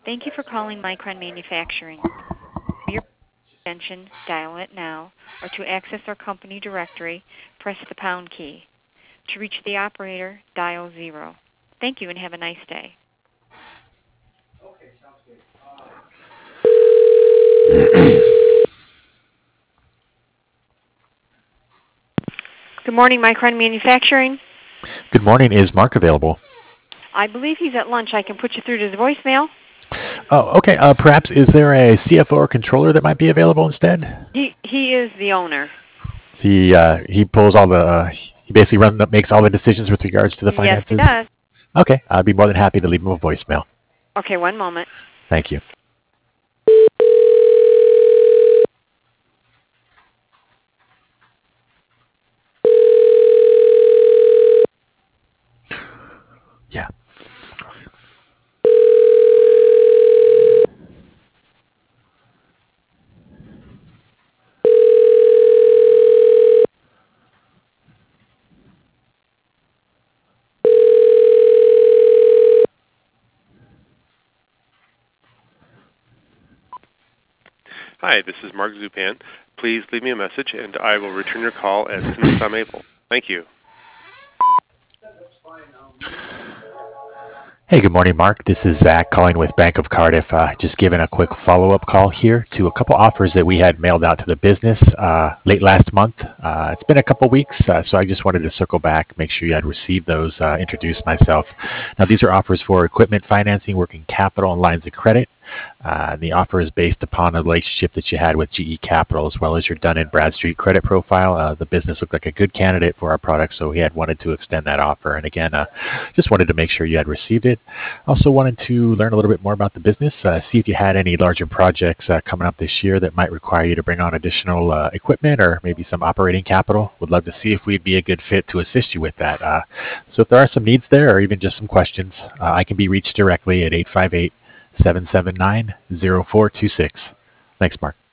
Thank you for calling Micron Manufacturing. For your extension, dial it now, or to access our company directory, press the pound key. To reach the operator, dial 0. Thank you and have a nice day. Good morning, Micron Manufacturing. Good morning. Is Mark available? I believe he's at lunch. I can put you through to his voicemail. Oh, okay. Perhaps is there a CFO or controller that might be available instead? He is the owner. He pulls all the he basically makes all the decisions with regards to the Yes, he finances. does. Okay, I'd be more than happy to leave him a voicemail. Okay, one moment. Thank you. Yeah. Hi, this is Mark Zupan. Please leave me a message and I will return your call as soon as I'm able. Thank you. Hey, good morning, Mark. This is Zach calling with Bank of Cardiff. Just giving a quick follow-up call here to a couple offers that we had mailed out to the business late last month. It's been a couple weeks, so I just wanted to circle back, make sure you had received those, introduce myself. Now, these are offers for equipment financing, working capital, and lines of credit. The offer is based upon a relationship that you had with GE Capital as well as your Dun & Bradstreet credit profile. The business looked like a good candidate for our product, so we had wanted to extend that offer. And again, just wanted to make sure you had received it. Also wanted to learn a little bit more about the business, see if you had any larger projects coming up this year that might require you to bring on additional equipment or maybe some operating capital. Would love to see if we'd be a good fit to assist you with that. So if there are some needs there or even just some questions, I can be reached directly at 858-779-0426. Thanks, Mark.